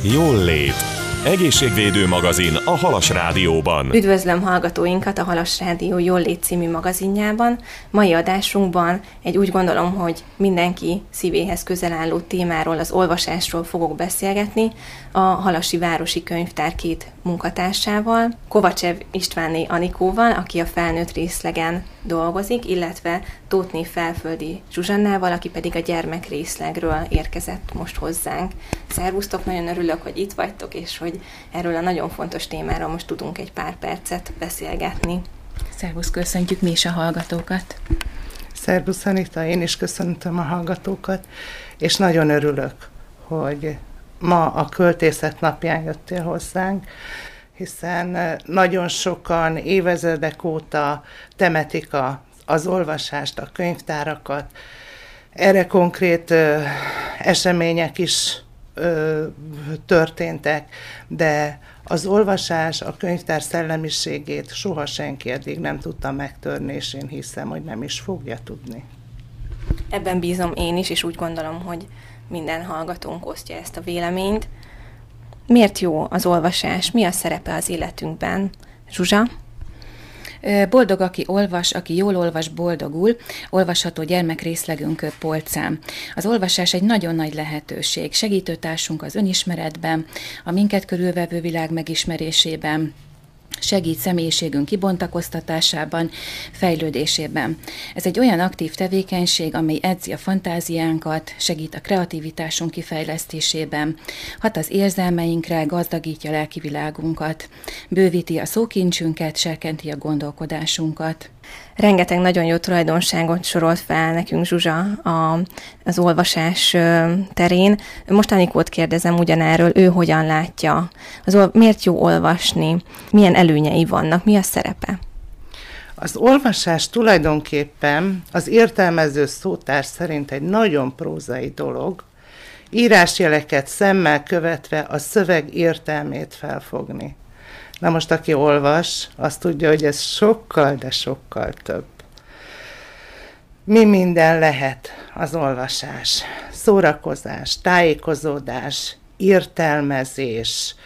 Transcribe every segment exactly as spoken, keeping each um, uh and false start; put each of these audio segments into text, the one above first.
Jól lét. Egészségvédő magazin a Halas Rádióban. Üdvözlöm hallgatóinkat a Halas Rádió Jól lét című magazinjában. Mai adásunkban egy úgy gondolom, hogy mindenki szívéhez közel álló témáról, az olvasásról fogok beszélgetni a Halasi Városi Könyvtár két munkatársával, Kovacsev Istvánné Anikóval, aki a felnőtt részlegen dolgozik, illetve Tóthné Felföldi Zsuzsannával, aki pedig a gyermek részlegről érkezett most hozzánk. Szervusztok, nagyon örülök, hogy itt vagytok, és hogy erről a nagyon fontos témáról most tudunk egy pár percet beszélgetni. Szervusz, köszöntjük mi is a hallgatókat. Szervusz, Anita, én is köszöntöm a hallgatókat, és nagyon örülök, hogy ma a Költészet napján jöttél hozzánk, hiszen nagyon sokan évezredek óta temetik a, az olvasást, a könyvtárakat. Erre konkrét ö, események is ö, történtek, de az olvasás, a könyvtár szellemiségét soha senki eddig nem tudta megtörni, és én hiszem, hogy nem is fogja tudni. Ebben bízom én is, és úgy gondolom, hogy minden hallgatónk osztja ezt a véleményt. Miért jó az olvasás? Mi a szerepe az életünkben? Zsuzsa? Boldog, aki olvas, aki jól olvas, boldogul, olvasható gyermekrészlegünk polcán. Az olvasás egy nagyon nagy lehetőség, segítőtársunk az önismeretben, a minket körülvevő világ megismerésében, segít személyiségünk kibontakoztatásában, fejlődésében. Ez egy olyan aktív tevékenység, amely edzi a fantáziánkat, segít a kreativitásunk kifejlesztésében, hat az érzelmeinkre, gazdagítja a lelki világunkat, bővíti a szókincsünket, serkenti a gondolkodásunkat. Rengeteg nagyon jó tulajdonságot sorolt fel nekünk Zsuzsa a, az olvasás terén. Most Anikót kérdezem ugyanerről, ő hogyan látja? Az, miért jó olvasni? Milyen előnyei vannak? Mi a szerepe? Az olvasás tulajdonképpen az értelmező szótár szerint egy nagyon prózai dolog, írásjeleket szemmel követve a szöveg értelmét felfogni. Na most, aki olvas, azt tudja, hogy ez sokkal, de sokkal több. Mi minden lehet az olvasás? Szórakozás, tájékozódás, értelmezés,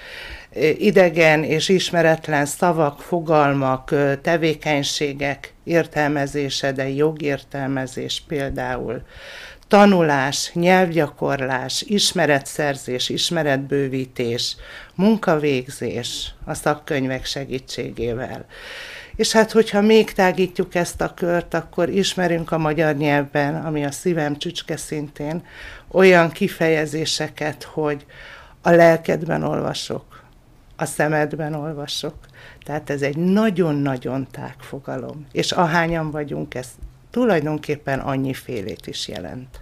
idegen és ismeretlen szavak, fogalmak, tevékenységek értelmezése, de jogértelmezés például, tanulás, nyelvgyakorlás, ismeretszerzés, ismeretbővítés, munkavégzés a szakkönyvek segítségével. És hát, hogyha még tágítjuk ezt a kört, akkor ismerünk a magyar nyelvben, ami a szívem csücske szintén, olyan kifejezéseket, hogy a lelkedben olvasok, a szemedben olvasok. Tehát ez egy nagyon-nagyon tág fogalom. És ahányan vagyunk, ez tulajdonképpen annyifélét is jelent.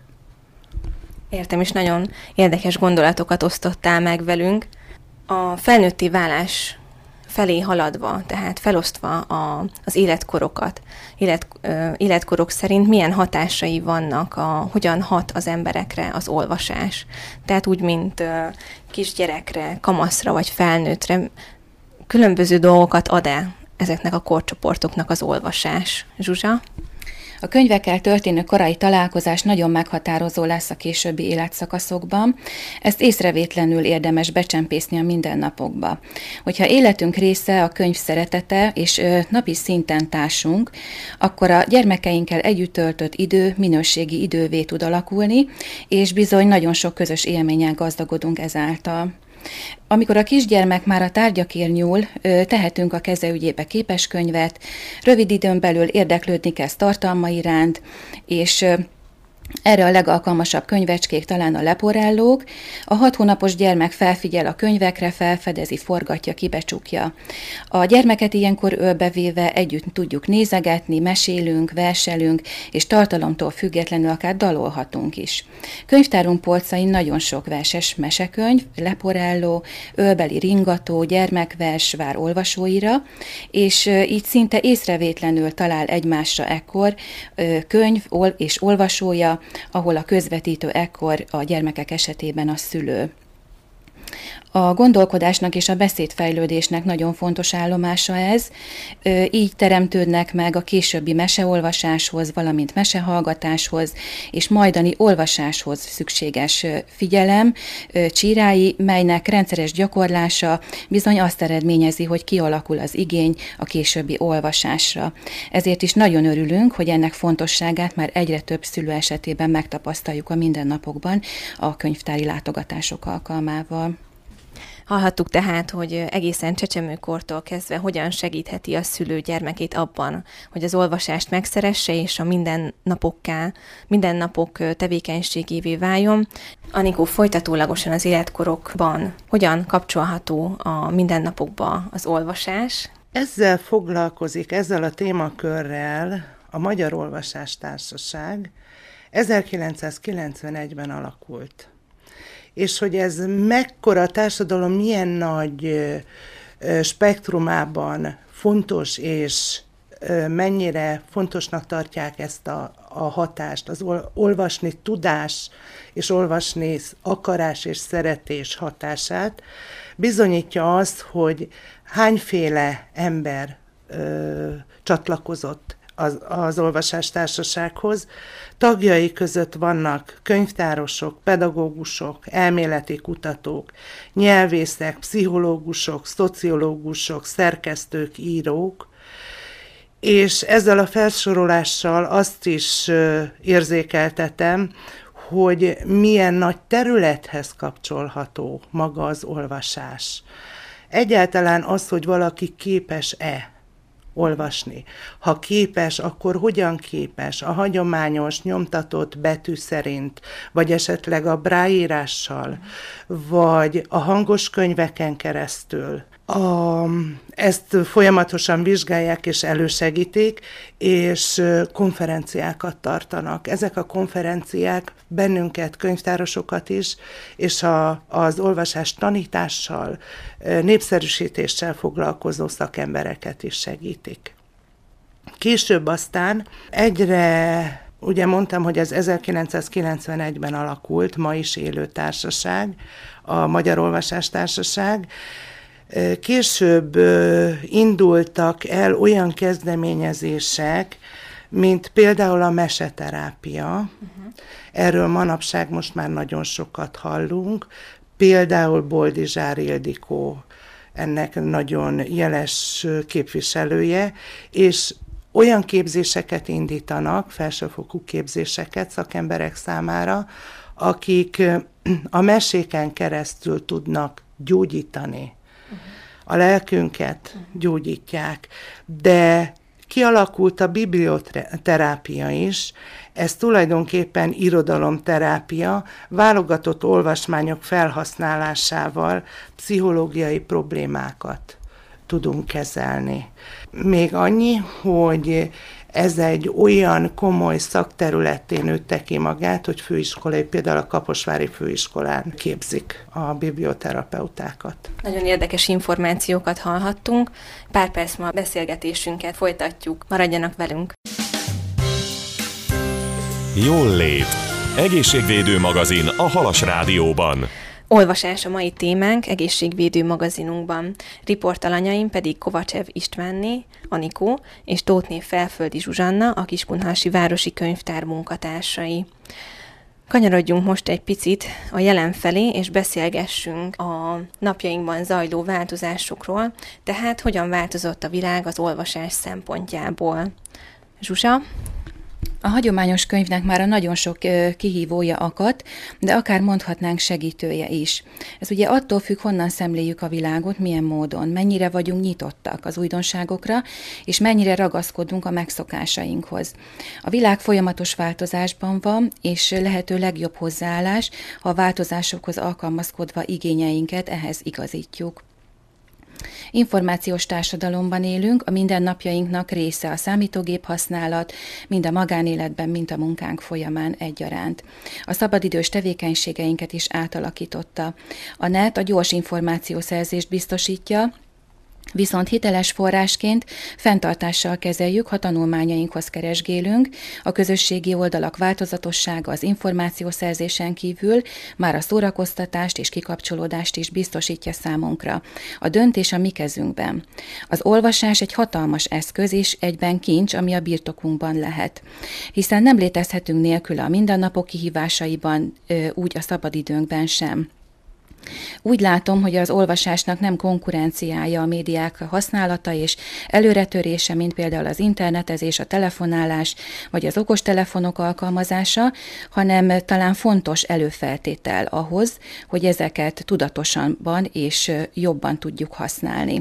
Értem, és nagyon érdekes gondolatokat osztottál meg velünk. A felnőtté válás felé haladva, tehát felosztva a, az életkorokat, élet, ö, életkorok szerint milyen hatásai vannak, a, hogyan hat az emberekre az olvasás. Tehát úgy, mint ö, kisgyerekre, kamaszra vagy felnőttre, különböző dolgokat ad-e ezeknek a korcsoportoknak az olvasás. Zsuzsa? A könyvekkel történő korai találkozás nagyon meghatározó lesz a későbbi életszakaszokban. Ezt észrevétlenül érdemes becsempészni a mindennapokba. Hogyha életünk része a könyv szeretete, és napi szinten társunk, akkor a gyermekeinkkel együtt töltött idő minőségi idővé tud alakulni, és bizony nagyon sok közös élménnyel gazdagodunk ezáltal. Amikor a kisgyermek már a tárgyakért nyúl, tehetünk a keze ügyébe képeskönyvet, rövid időn belül érdeklődni kezd tartalma iránt, és erre a legalkalmasabb könyvecskék talán a leporellók. A hat hónapos gyermek felfigyel a könyvekre, felfedezi, forgatja, kibecsukja. A gyermeket ilyenkor ölbevéve együtt tudjuk nézegetni, mesélünk, verselünk, és tartalomtól függetlenül akár dalolhatunk is. Könyvtárunk polcain nagyon sok verses mesekönyv, leporelló, ölbeli ringató, gyermekvers vár olvasóira, és így szinte észrevétlenül talál egymásra ekkor könyv és olvasója, ahol a közvetítő ekkor a gyermekek esetében a szülő. A gondolkodásnak és a beszédfejlődésnek nagyon fontos állomása ez. Így teremtődnek meg a későbbi meseolvasáshoz, valamint mesehallgatáshoz és majdani olvasáshoz szükséges figyelem, csírái, melynek rendszeres gyakorlása bizony azt eredményezi, hogy kialakul az igény a későbbi olvasásra. Ezért is nagyon örülünk, hogy ennek fontosságát már egyre több szülő esetében megtapasztaljuk a mindennapokban a könyvtári látogatások alkalmával. Hallhattuk tehát, hogy egészen csecsemőkortól kezdve hogyan segítheti a szülő gyermekét abban, hogy az olvasást megszeresse és a mindennapokká, mindennapok tevékenységévé váljon. Anikó, folytatólagosan az életkorokban hogyan kapcsolható a mindennapokba az olvasás? Ezzel foglalkozik, ezzel a témakörrel a Magyar Olvasástársaság ezerkilencszázkilencvenegyben alakult. És hogy ez mekkora a társadalom, milyen nagy spektrumában fontos, és mennyire fontosnak tartják ezt a, a hatást, az olvasni tudás, és olvasni akarás és szeretés hatását, bizonyítja azt, hogy hányféle ember ö, csatlakozott az, az olvasástársasághoz. Tagjai között vannak könyvtárosok, pedagógusok, elméleti kutatók, nyelvészek, pszichológusok, szociológusok, szerkesztők, írók, és ezzel a felsorolással azt is érzékeltetem, hogy milyen nagy területhez kapcsolható maga az olvasás. Egyáltalán az, hogy valaki képes-e olvasni. Ha képes, akkor hogyan képes? A hagyományos, nyomtatott betű szerint, vagy esetleg a bráírással, vagy a hangos könyveken keresztül. A, ezt folyamatosan vizsgálják és elősegítik, és konferenciákat tartanak. Ezek a konferenciák bennünket, könyvtárosokat is, és a, az olvasás tanítással, népszerűsítéssel foglalkozó szakembereket is segítik. Később aztán egyre, ugye mondtam, hogy ez ezerkilencszázkilencvenegyben alakult, ma is élő társaság, a Magyar Olvasástársaság. Később indultak el olyan kezdeményezések, mint például a meseterápia. Uh-huh. Erről manapság most már nagyon sokat hallunk. Például Boldizsár Ildikó ennek nagyon jeles képviselője, és olyan képzéseket indítanak, felsőfokú képzéseket szakemberek számára, akik a meséken keresztül tudnak gyógyítani. A lelkünket gyógyítják, de kialakult a biblioterápia is, ez tulajdonképpen irodalomterápia, válogatott olvasmányok felhasználásával pszichológiai problémákat tudunk kezelni. Még annyi, hogy ez egy olyan komoly szakterületén nőtte ki magát, hogy főiskolai, például a Kaposvári Főiskolán képzik a biblioterapeutákat. Nagyon érdekes információkat hallhattunk. Pár perc múlva beszélgetésünket folytatjuk. Maradjanak velünk! Jól lét. Egészségvédő magazin a Halas Rádióban. Olvasás a mai témánk egészségvédő magazinunkban. Riportalanyaim pedig Kovacsev Istvánné, Anikó és Tóthné Felföldi Zsuzsanna, a Kiskunhalasi Városi Könyvtár munkatársai. Kanyarodjunk most egy picit a jelen felé, és beszélgessünk a napjainkban zajló változásokról, tehát hogyan változott a világ az olvasás szempontjából. Zsuzsa? A hagyományos könyvnek már a nagyon sok kihívója akadt, de akár mondhatnánk segítője is. Ez ugye attól függ, honnan szemléljük a világot, milyen módon, mennyire vagyunk nyitottak az újdonságokra, és mennyire ragaszkodunk a megszokásainkhoz. A világ folyamatos változásban van, és lehető legjobb hozzáállás, ha a változásokhoz alkalmazkodva igényeinket ehhez igazítjuk. Információs társadalomban élünk, a mindennapjainknak része a számítógép használat, mind a magánéletben, mind a munkánk folyamán egyaránt. A szabadidős tevékenységeinket is átalakította. A net a gyors információszerzést biztosítja, Viszont hiteles forrásként fenntartással kezeljük, ha tanulmányainkhoz keresgélünk, a közösségi oldalak változatossága az információszerzésen kívül már a szórakoztatást és kikapcsolódást is biztosítja számunkra. A döntés a mi kezünkben. Az olvasás egy hatalmas eszköz és egyben kincs, ami a birtokunkban lehet. Hiszen nem létezhetünk nélküle a mindennapok kihívásaiban, úgy a szabadidőnkben sem. Úgy látom, hogy az olvasásnak nem konkurenciája a médiák használata és előretörése, mint például az internetezés, a telefonálás vagy az okostelefonok alkalmazása, hanem talán fontos előfeltétel ahhoz, hogy ezeket tudatosanban és jobban tudjuk használni.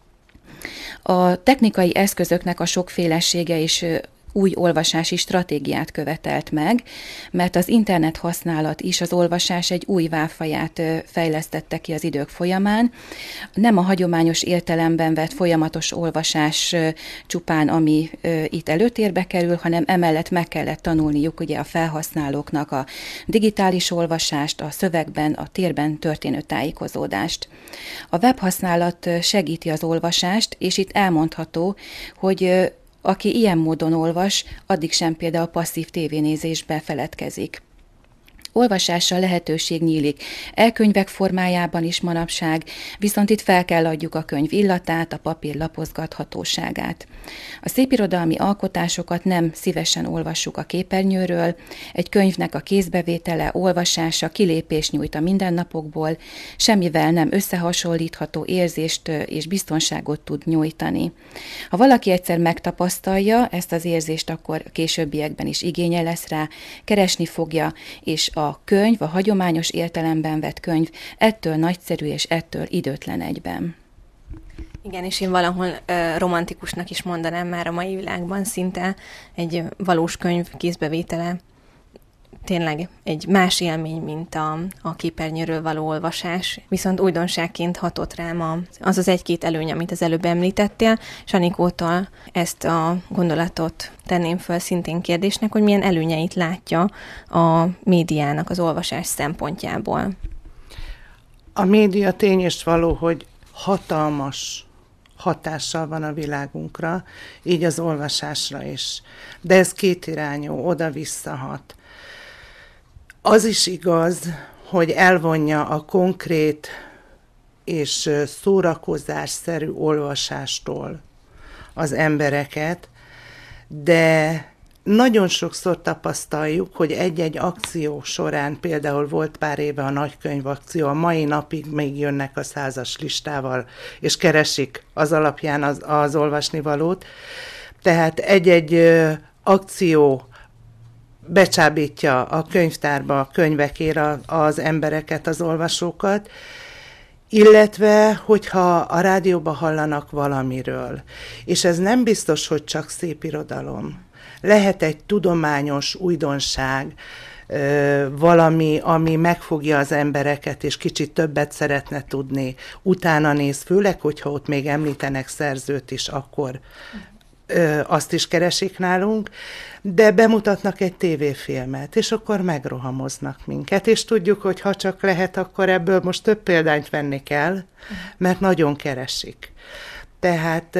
A technikai eszközöknek a sokfélesége is új olvasási stratégiát követelt meg, mert az internet használat is az olvasás egy új válfaját fejlesztette ki az idők folyamán. Nem a hagyományos értelemben vett folyamatos olvasás csupán, ami itt előtérbe kerül, hanem emellett meg kellett tanulniuk ugye a felhasználóknak a digitális olvasást, a szövegben, a térben történő tájékozódást. A webhasználat segíti az olvasást, és itt elmondható, hogy aki ilyen módon olvas, addig sem például passzív tévénézésbe feledkezik. Olvasással lehetőség nyílik e-könyvek formájában is manapság, viszont itt fel kell adjuk a könyv illatát, a papír lapozgathatóságát. A szépirodalmi alkotásokat nem szívesen olvassuk a képernyőről, egy könyvnek a kézbevétele, olvasása kilépés nyújt a mindennapokból, semmivel nem összehasonlítható érzést és biztonságot tud nyújtani. Ha valaki egyszer megtapasztalja ezt az érzést, akkor későbbiekben is igénye lesz rá, keresni fogja, és a könyv, a hagyományos értelemben vett könyv ettől nagyszerű és ettől időtlen egyben. Igen, és én valahol uh, romantikusnak is mondanám már a mai világban, szinte egy valós könyv kézbevétele tényleg egy más élmény, mint a, a képernyőről való olvasás, viszont újdonságként hatott rám a, az az egy-két előny, amit az előbb említettél, és Anikótól ezt a gondolatot tenném föl szintén kérdésnek, hogy milyen előnyeit látja a médiának az olvasás szempontjából. A média tény és való, hogy hatalmas hatással van a világunkra, így az olvasásra is. De ez kétirányú, oda-vissza hat. Az is igaz, hogy elvonja a konkrét és szórakozásszerű olvasástól az embereket, de nagyon sokszor tapasztaljuk, hogy egy-egy akció során, például volt pár éve a nagykönyv akció, a mai napig még jönnek a százas listával, és keresik az alapján az, az olvasnivalót. Tehát egy-egy akció becsábítja a könyvtárba, a könyvekére az embereket, az olvasókat, illetve, hogyha a rádióban hallanak valamiről, és ez nem biztos, hogy csak szépirodalom. Lehet egy tudományos újdonság, valami, ami megfogja az embereket, és kicsit többet szeretne tudni, utána néz, főleg, hogyha ott még említenek szerzőt is, akkor azt is keresik nálunk, de bemutatnak egy tévéfilmet, és akkor megrohamoznak minket, és tudjuk, hogy ha csak lehet, akkor ebből most több példányt venni kell, mert nagyon keresik. Tehát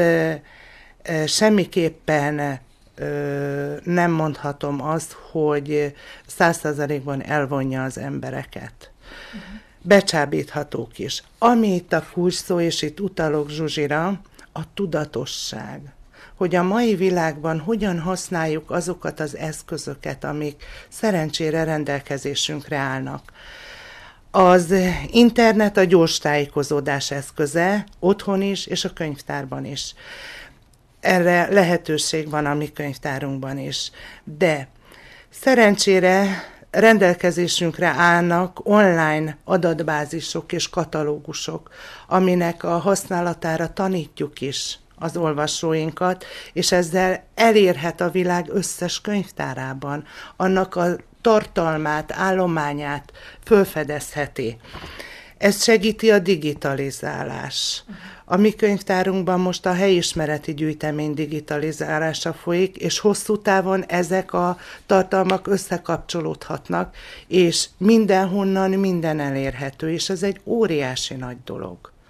semmiképpen nem mondhatom azt, hogy száz százalékban elvonja az embereket. Becsábíthatók is. Ami itt a kulcs szó, és itt utalok Zsuzsira, a tudatosság. Hogy a mai világban hogyan használjuk azokat az eszközöket, amik szerencsére rendelkezésünkre állnak. Az internet a gyors tájékozódás eszköze, otthon is, és a könyvtárban is. Erre lehetőség van a mi könyvtárunkban is. De szerencsére rendelkezésünkre állnak online adatbázisok és katalógusok, aminek a használatára tanítjuk is az olvasóinkat, és ezzel elérhet a világ összes könyvtárában, annak a tartalmát, állományát fölfedezheti. Ez segíti a digitalizálás. A mi könyvtárunkban most a helyismereti gyűjtemény digitalizálása folyik, és hosszú távon ezek a tartalmak összekapcsolódhatnak, és mindenhonnan minden elérhető, és ez egy óriási nagy dolog.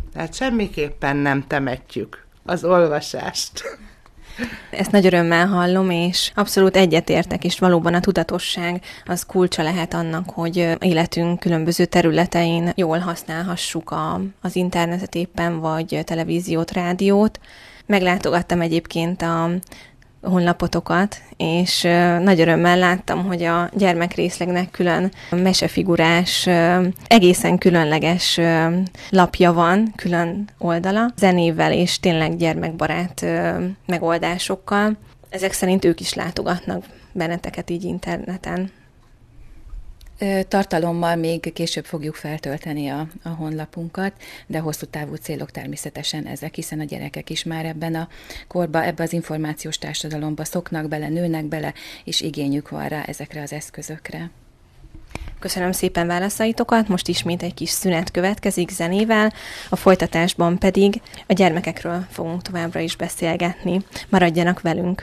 Tehát semmiképpen nem temetjük az olvasást. Ezt nagy örömmel hallom, és abszolút egyetértek, és valóban a tudatosság az kulcsa lehet annak, hogy életünk különböző területein jól használhassuk a, az internetet éppen, vagy televíziót, rádiót. Meglátogattam egyébként a honlapotokat, és nagy örömmel láttam, hogy a gyermekrészlegnek külön mesefigurás, egészen különleges lapja van, külön oldala, zenével és tényleg gyermekbarát megoldásokkal. Ezek szerint ők is látogatnak benneteket így interneten. Tartalommal még később fogjuk feltölteni a, a honlapunkat, de hosszú távú célok természetesen ezek, hiszen a gyerekek is már ebben a korban, ebben az információs társadalomba szoknak bele, nőnek bele, és igényük van rá ezekre az eszközökre. Köszönöm szépen válaszaitokat, most ismét egy kis szünet következik zenével, a folytatásban pedig a gyermekekről fogunk továbbra is beszélgetni. Maradjanak velünk!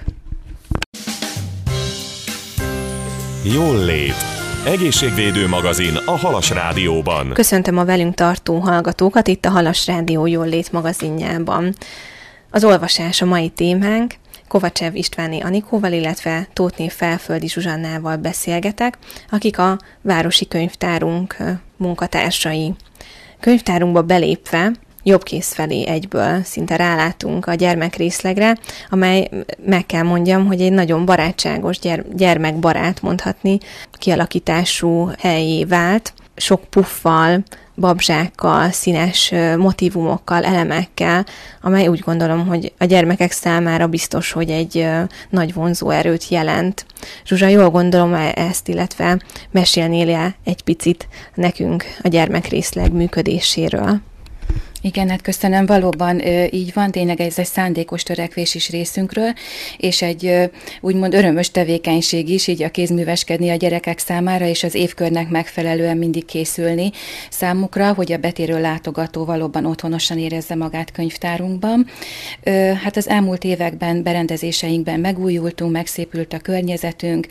Jól lét. Egészségvédő magazin a Halas Rádióban. Köszöntöm a velünk tartó hallgatókat itt a Halas Rádió Jól lét magazinjában. Az olvasás a mai témánk. Kovacsev Istváné Anikóval, illetve Tóthné Felföldi Zsuzsannával beszélgetek, akik a városi könyvtárunk munkatársai. Könyvtárunkba belépve jobbkész felé egyből szinte rálátunk a gyermekrészlegre, amely, meg kell mondjam, hogy egy nagyon barátságos, gyere- gyermekbarát mondhatni, kialakítású helyé vált, sok puffal, babzsákkal, színes motívumokkal, elemekkel, amely úgy gondolom, hogy a gyermekek számára biztos, hogy egy nagy vonzóerőt jelent. Zsuzsa, jól gondolom ezt, illetve mesélnél egy picit nekünk a gyermekrészleg működéséről? Igen, hát köszönöm, valóban így van, tényleg ez egy szándékos törekvés is részünkről, és egy úgymond örömös tevékenység is, így a kézműveskedni a gyerekek számára, és az évkörnek megfelelően mindig készülni számukra, hogy a betérő látogató valóban otthonosan érezze magát könyvtárunkban. Hát az elmúlt években berendezéseinkben megújultunk, megszépült a környezetünk,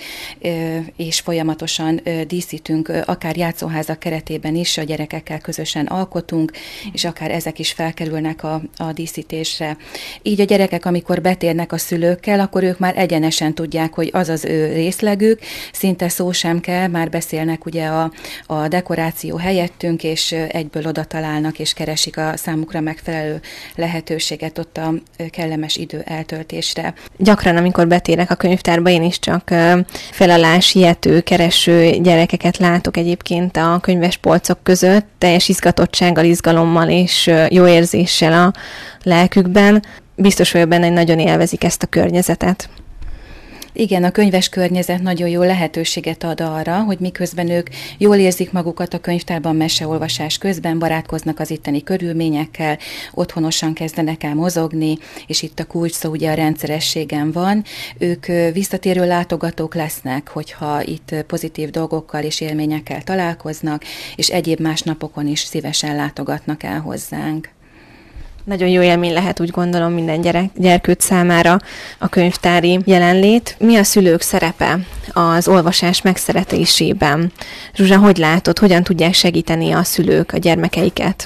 és folyamatosan díszítünk, akár játszóházak keretében is, a gyerekekkel közösen alkotunk, és akár ezek is felkerülnek a, a díszítésre. Így a gyerekek, amikor betérnek a szülőkkel, akkor ők már egyenesen tudják, hogy az az ő részlegük, szinte szó sem kell, már beszélnek ugye a, a dekoráció helyettünk, és egyből oda találnak, és keresik a számukra megfelelő lehetőséget ott a kellemes idő eltöltésre. Gyakran, amikor betérek a könyvtárba, én is csak felalás, ilyető, kereső gyerekeket látok egyébként a könyvespolcok között, teljes izgatottsággal, izgalommal és jó érzéssel a lelkükben. Biztos vagyok benne, hogy nagyon élvezik ezt a környezetet. Igen, a könyves környezet nagyon jó lehetőséget ad arra, hogy miközben ők jól érzik magukat a könyvtárban meseolvasás közben, barátkoznak az itteni körülményekkel, otthonosan kezdenek el mozogni, és itt a kulcs szó ugye a rendszerességen van. Ők visszatérő látogatók lesznek, hogyha itt pozitív dolgokkal és élményekkel találkoznak, és egyéb más napokon is szívesen látogatnak el hozzánk. Nagyon jó élmény lehet, úgy gondolom, minden gyerek, gyerkőt számára a könyvtári jelenlét. Mi a szülők szerepe az olvasás megszeretésében? Zsuzsa, hogy látod, hogyan tudják segíteni a szülők a gyermekeiket?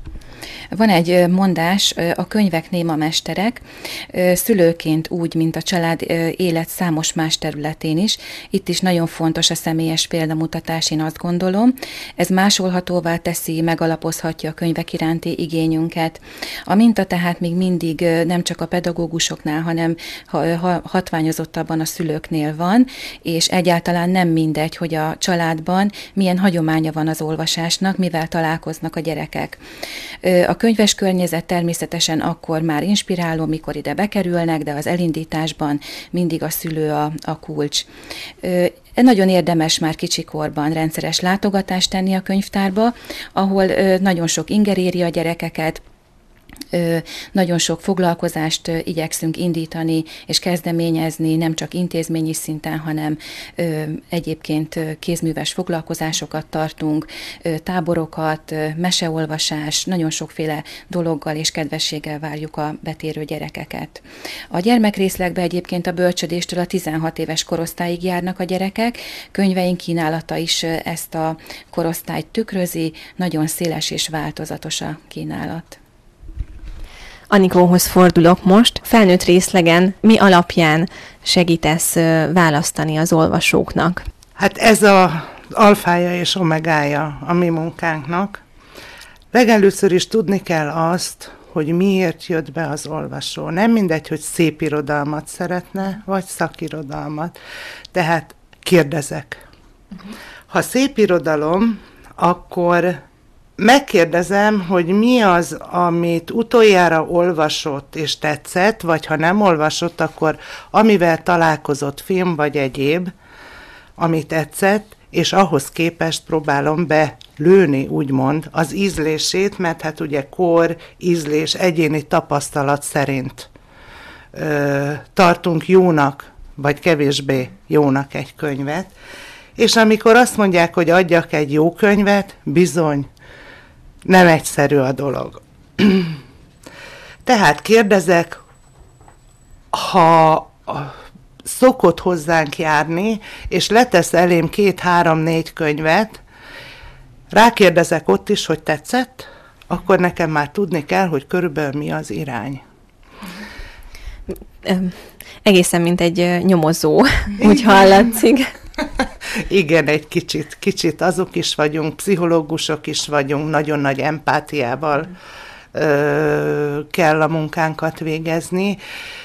Van egy mondás, a könyvek néma mesterek, szülőként úgy, mint a család élet számos más területén is. Itt is nagyon fontos a személyes példamutatás, én azt gondolom. Ez másolhatóvá teszi, megalapozhatja a könyvek iránti igényünket. A minta tehát még mindig nem csak a pedagógusoknál, hanem hatványozottabban a szülőknél van, és egyáltalán nem mindegy, hogy a családban milyen hagyománya van az olvasásnak, mivel találkoznak a gyerekek. A könyves környezet természetesen akkor már inspiráló, mikor ide bekerülnek, de az elindításban mindig a szülő a, a kulcs. Nagyon érdemes már kicsikorban rendszeres látogatást tenni a könyvtárba, ahol nagyon sok inger éri a gyerekeket, nagyon sok foglalkozást igyekszünk indítani és kezdeményezni, nem csak intézményi szinten, hanem egyébként kézműves foglalkozásokat tartunk, táborokat, meseolvasás, nagyon sokféle dologgal és kedvességgel várjuk a betérő gyerekeket. A gyermekrészlegbe egyébként a bölcsödéstől a tizenhat éves korosztályig járnak a gyerekek, könyveink kínálata is ezt a korosztályt tükrözi, nagyon széles és változatos a kínálat. Anikóhoz fordulok most. Felnőtt részlegen mi alapján segítesz választani az olvasóknak? Hát ez az alfája és omegája a mi munkánknak. Legelőször is tudni kell azt, hogy miért jött be az olvasó. Nem mindegy, hogy szép irodalmat szeretne, vagy szakirodalmat. Tehát kérdezek. Ha szép irodalom, akkor megkérdezem, hogy mi az, amit utoljára olvasott és tetszett, vagy ha nem olvasott, akkor amivel találkozott, film vagy egyéb, ami tetszett, és ahhoz képest próbálom belőni, úgymond, az ízlését, mert hát ugye kor, ízlés, egyéni tapasztalat szerint ö, tartunk jónak, vagy kevésbé jónak egy könyvet. És amikor azt mondják, hogy adjak egy jó könyvet, bizony, nem egyszerű a dolog. Tehát kérdezek, ha szokott hozzánk járni, és letesz elém két-három-négy könyvet, rákérdezek ott is, hogy tetszett, akkor nekem már tudni kell, hogy körülbelül mi az irány. Egészen, mint egy nyomozó, úgy hallatszik. Igen, egy kicsit, kicsit azok is vagyunk, pszichológusok is vagyunk, nagyon nagy empátiával ö, kell a munkánkat végezni.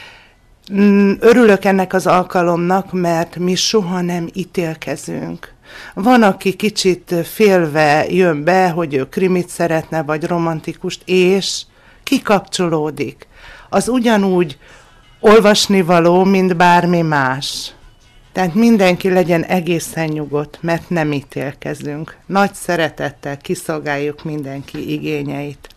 Örülök ennek az alkalomnak, mert mi soha nem ítélkezünk. Van, aki kicsit félve jön be, hogy ő krimit szeretne, vagy romantikust, és kikapcsolódik. Az ugyanúgy olvasnivaló, mint bármi más. Tehát mindenki legyen egészen nyugodt, mert nem ítélkezünk. Nagy szeretettel kiszolgáljuk mindenki igényeit.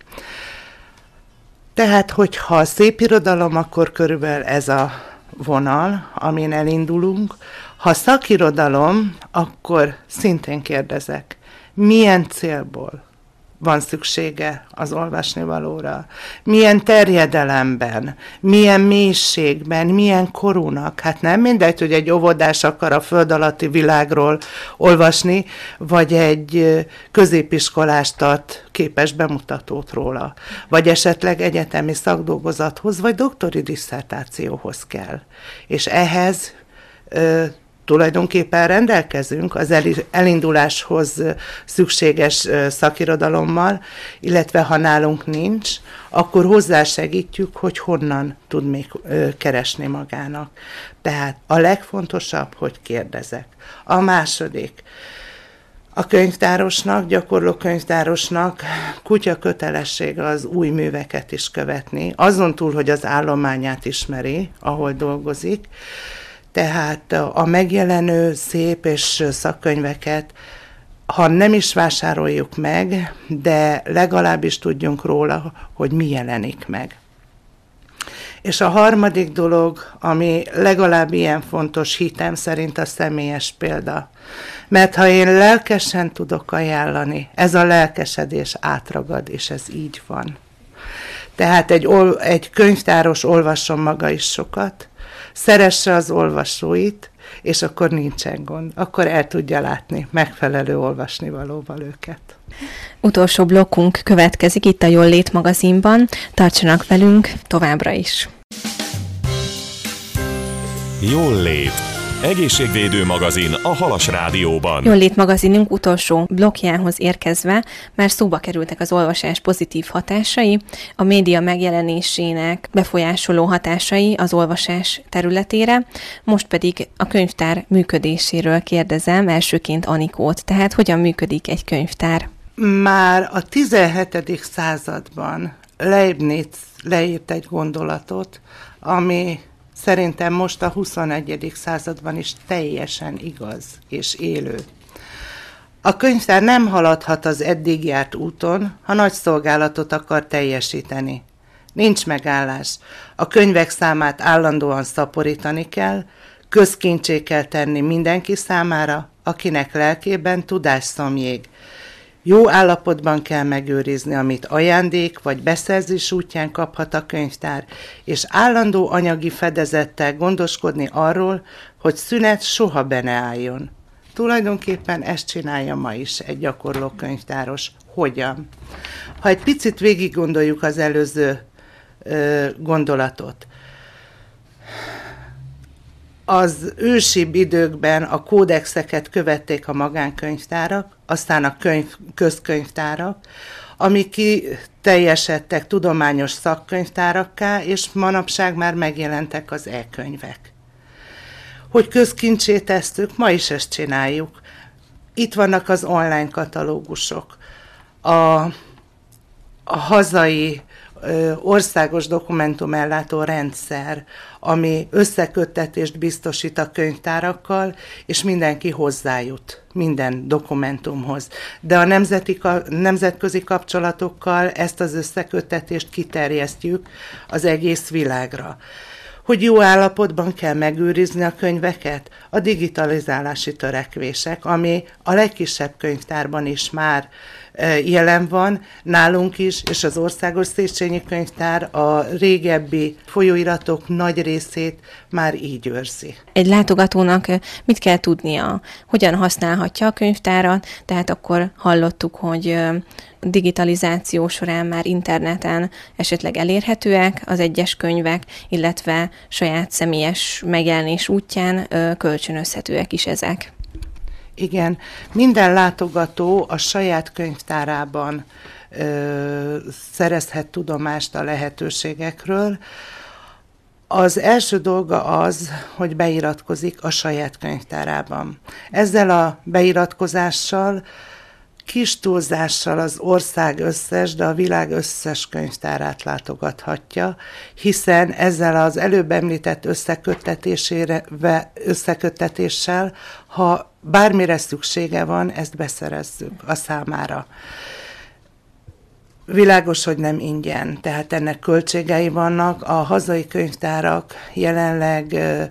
Tehát, hogyha szép irodalom, akkor körülbelül ez a vonal, amin elindulunk. Ha szakirodalom, akkor szintén kérdezek, milyen célból van szüksége az olvasnivalóra, milyen terjedelemben, milyen mélységben, milyen korúnak. Hát nem mindegy, hogy egy óvodás akar a föld alatti világról olvasni, vagy egy középiskolás tart képes bemutatót róla, vagy esetleg egyetemi szakdolgozathoz, vagy doktori disszertációhoz kell. És ehhez ö, tulajdonképpen rendelkezünk az elinduláshoz szükséges szakirodalommal, illetve ha nálunk nincs, akkor hozzásegítjük, hogy honnan tud még keresni magának. Tehát a legfontosabb, hogy kérdezek. A második, a könyvtárosnak, gyakorló könyvtárosnak kutya kötelessége az új műveket is követni, azon túl, hogy az állományát ismeri, ahol dolgozik. Tehát a megjelenő szép és szakkönyveket, ha nem is vásároljuk meg, de legalábbis tudjunk róla, hogy mi jelenik meg. És a harmadik dolog, ami legalább ilyen fontos hitem szerint, a személyes példa. Mert ha én lelkesen tudok ajánlani, ez a lelkesedés átragad, és ez így van. Tehát egy, egy könyvtáros olvasson maga is sokat, szeresse az olvasóit, és akkor nincsen gond. Akkor el tudja látni megfelelő olvasnivalóval őket. Utolsó blokkunk következik itt a Jól Lét magazinban. Tartsanak velünk továbbra is. Jól Lét. Egészségvédő magazin a Halas Rádióban. Jól Lét magazinunk utolsó blokkjához érkezve már szóba kerültek az olvasás pozitív hatásai, a média megjelenésének befolyásoló hatásai az olvasás területére, most pedig a könyvtár működéséről kérdezem elsőként Anikót. Tehát hogyan működik egy könyvtár? Már a tizenhetedik században Leibniz leírt egy gondolatot, ami szerintem most a huszonegyedik században is teljesen igaz és élő. A könyvtár nem haladhat az eddig járt úton, ha nagy szolgálatot akar teljesíteni. Nincs megállás. A könyvek számát állandóan szaporítani kell, közkincsé kell tenni mindenki számára, akinek lelkében tudásszomjég. Jó állapotban kell megőrizni, amit ajándék vagy beszerzés útján kaphat a könyvtár, és állandó anyagi fedezettel gondoskodni arról, hogy szünet soha be ne álljon. Tulajdonképpen ezt csinálja ma is egy gyakorló könyvtáros. Hogyan? Ha egy picit végig gondoljuk az előző gondolatot. Az ősibb időkben a kódexeket követték a magánkönyvtárak, aztán a könyv, közkönyvtárak, amik kiteljesedtek tudományos szakkönyvtárakká, és manapság már megjelentek az e-könyvek. Hogy közkincsé tesztük, ma is ezt csináljuk. Itt vannak az online katalógusok, a, a hazai ö, országos dokumentumellátó rendszer, ami összeköttetést biztosít a könyvtárakkal, és mindenki hozzájut minden dokumentumhoz. De a nemzeti, nemzetközi kapcsolatokkal ezt az összeköttetést kiterjesztjük az egész világra. Hogy jó állapotban kell megőrizni a könyveket? A digitalizálási törekvések, ami a legkisebb könyvtárban is már jelen van, nálunk is, és az Országos Széchenyi Könyvtár a régebbi folyóiratok nagy részét már így őrzi. Egy látogatónak mit kell tudnia? Hogyan használhatja a könyvtárat? Tehát akkor hallottuk, hogy digitalizáció során már interneten esetleg elérhetőek az egyes könyvek, illetve saját személyes megjelenés útján kölcsönözhetőek is ezek. Igen, minden látogató a saját könyvtárában ö, szerezhet tudomást a lehetőségekről. Az első dolga az, hogy beiratkozik a saját könyvtárában. Ezzel a beiratkozással, kis túlzással az ország összes, de a világ összes könyvtárát látogathatja, hiszen ezzel az előbb említett összeköttetésére, összeköttetéssel, ha bármire szüksége van, ezt beszerezzük a számára. Világos, hogy nem ingyen, tehát ennek költségei vannak. A hazai könyvtárak jelenleg uh,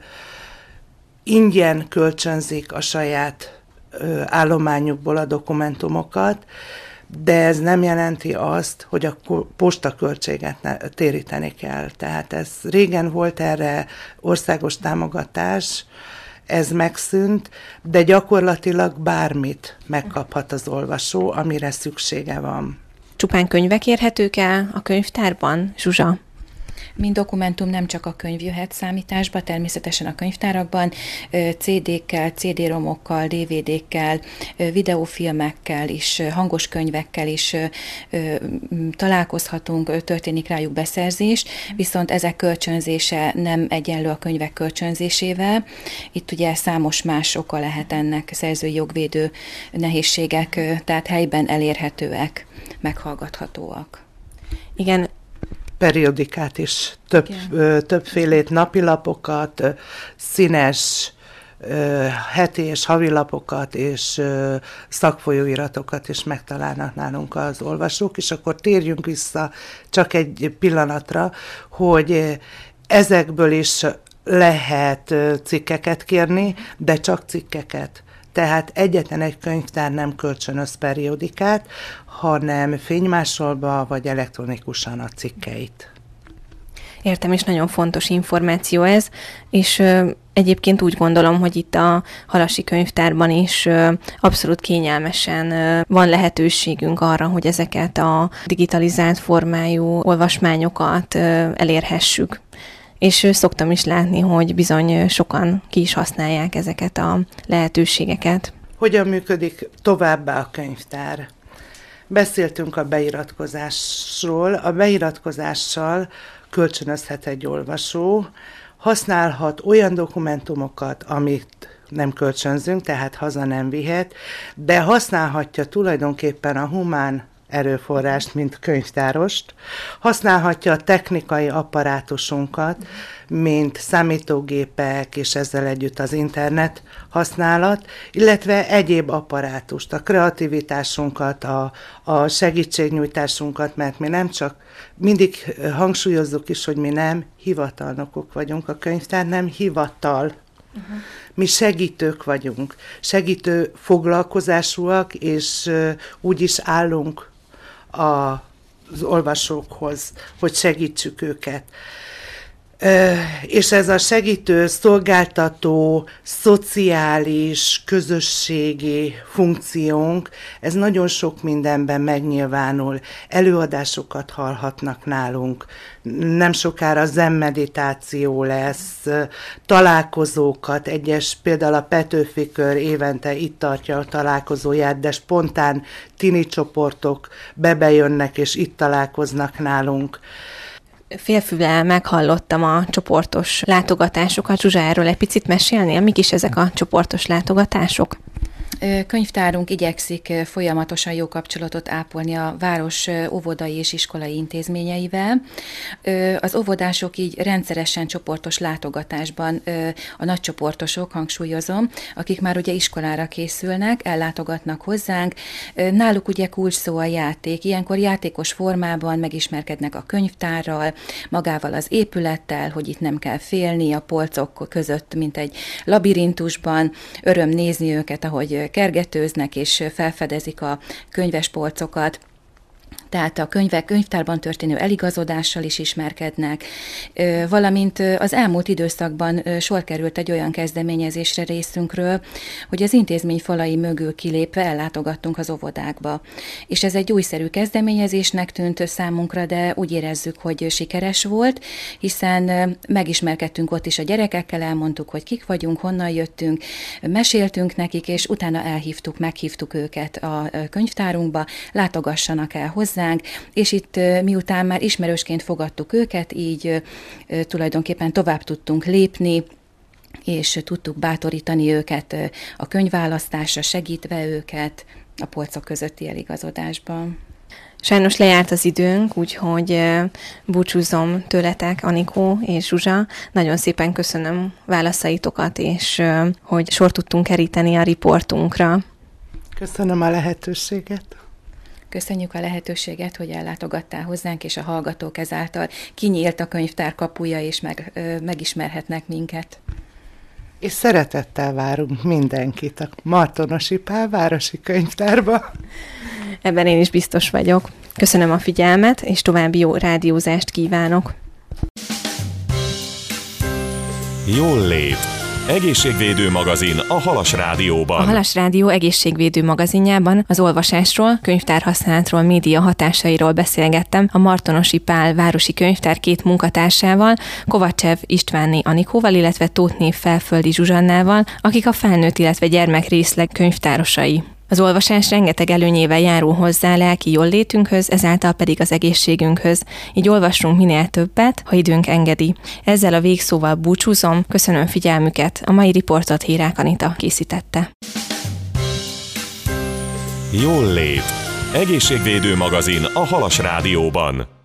ingyen kölcsönzik a saját uh, állományukból a dokumentumokat, de ez nem jelenti azt, hogy a postaköltséget ne, téríteni kell. Tehát ez régen volt erre országos támogatás, ez megszűnt, de gyakorlatilag bármit megkaphat az olvasó, amire szüksége van. Csupán könyvek érhetők el a könyvtárban, Zsuzsa? Mint dokumentum nem csak a könyv jöhet számításba, természetesen a könyvtárakban cé dé-kkel, cé dé-romokkal, dé vé dé-kkel, videófilmekkel is, hangos könyvekkel is találkozhatunk, történik rájuk beszerzés, viszont ezek kölcsönzése nem egyenlő a könyvek kölcsönzésével. Itt ugye számos más oka lehet ennek, szerzői jogvédő nehézségek, tehát helyben elérhetőek, meghallgathatóak. Igen, periodikát is, több, ö, többfélét, napilapokat, színes ö, heti és havilapokat és ö, szakfolyóiratokat is megtalálnak nálunk az olvasók, és akkor térjünk vissza csak egy pillanatra, hogy ezekből is lehet cikkeket kérni, de csak cikkeket. Tehát egyetlen egy könyvtár nem kölcsönöz periodikát, hanem fénymásolva vagy elektronikusan a cikkeit. Értem, és nagyon fontos információ ez, és ö, egyébként úgy gondolom, hogy itt a Halasi Könyvtárban is ö, abszolút kényelmesen ö, van lehetőségünk arra, hogy ezeket a digitalizált formájú olvasmányokat ö, elérhessük. És szoktam is látni, hogy bizony sokan ki is használják ezeket a lehetőségeket. Hogyan működik továbbá a könyvtár? Beszéltünk a beiratkozásról. A beiratkozással kölcsönözhet egy olvasó, használhat olyan dokumentumokat, amit nem kölcsönzünk, tehát haza nem vihet, de használhatja tulajdonképpen a humán erőforrást, mint könyvtárost, használhatja a technikai apparátusunkat, mint számítógépek, és ezzel együtt az internet használat, illetve egyéb apparátust, a kreativitásunkat, a, a segítségnyújtásunkat, mert mi nem csak, mindig hangsúlyozzuk is, hogy mi nem hivatalnokok vagyunk, a könyvtár nem hivatal. Uh-huh. Mi segítők vagyunk, segítő foglalkozásúak, és uh, úgy is állunk az olvasókhoz, hogy segítsük őket. És ez a segítő, szolgáltató, szociális, közösségi funkciónk, ez nagyon sok mindenben megnyilvánul. Előadásokat hallhatnak nálunk, nem sokára zen-meditáció lesz, találkozókat, egyes, például a Petőfi Kör évente itt tartja a találkozóját, de spontán tini csoportok bebejönnek és itt találkoznak nálunk. Félfüllel meghallottam a csoportos látogatásokat. Zsuzsa, erről egy picit mesélnél? Mik is ezek a csoportos látogatások? Könyvtárunk igyekszik folyamatosan jó kapcsolatot ápolni a város óvodai és iskolai intézményeivel. Az óvodások így rendszeresen csoportos látogatásban, a nagycsoportosok, hangsúlyozom, akik már ugye iskolára készülnek, ellátogatnak hozzánk. Náluk ugye kulcs szó a játék. Ilyenkor játékos formában megismerkednek a könyvtárral, magával az épülettel, hogy itt nem kell félni a polcok között, mint egy labirintusban. Öröm nézni őket, ahogy kergetőznek és felfedezik a könyves polcokat. Tehát a könyvek, könyvtárban történő eligazodással is ismerkednek, valamint az elmúlt időszakban sor került egy olyan kezdeményezésre részünkről, hogy az intézmény falai mögül kilépve ellátogattunk az óvodákba. És ez egy újszerű kezdeményezésnek tűnt számunkra, de úgy érezzük, hogy sikeres volt, hiszen megismerkedtünk ott is a gyerekekkel, elmondtuk, hogy kik vagyunk, honnan jöttünk, meséltünk nekik, és utána elhívtuk, meghívtuk őket a könyvtárunkba, látogassanak el hozzá, és itt miután már ismerősként fogadtuk őket, így tulajdonképpen tovább tudtunk lépni, és tudtuk bátorítani őket a könyvválasztásra, segítve őket a polcok közötti eligazodásban. Sajnos lejárt az időnk, úgyhogy búcsúzom tőletek, Anikó és Zsuzsa. Nagyon szépen köszönöm válaszaitokat, és hogy sor tudtunk keríteni a riportunkra. Köszönöm a lehetőséget. Köszönjük a lehetőséget, hogy ellátogattál hozzánk, és a hallgatók ezáltal kinyílt a könyvtár kapuja, és meg, ö, megismerhetnek minket. És szeretettel várunk mindenkit a Martonosi Pál városi könyvtárba. Ebben én is biztos vagyok. Köszönöm a figyelmet, és további jó rádiózást kívánok. Jól lét. Egészségvédő magazin a Halas Rádióban. A Halas Rádió egészségvédő magazinjában az olvasásról, könyvtárhasználatról, média hatásairól beszélgettem a Martonosi Pál városi könyvtár két munkatársával, Kovacsev Istvánné Anikóval, illetve Tóthné Felföldi Zsuzsannával, akik a felnőtt, illetve gyermek részleg könyvtárosai. Az olvasás rengeteg előnyével járul hozzá lelki jóllétünkhöz, ezáltal pedig az egészségünkhöz. Így olvassunk minél többet, ha időnk engedi. Ezzel a végszóval búcsúzom, köszönöm figyelmüket. A mai riportot Hírák Anita készítette. Jól lét. Egészségvédő magazin a Halas Rádióban.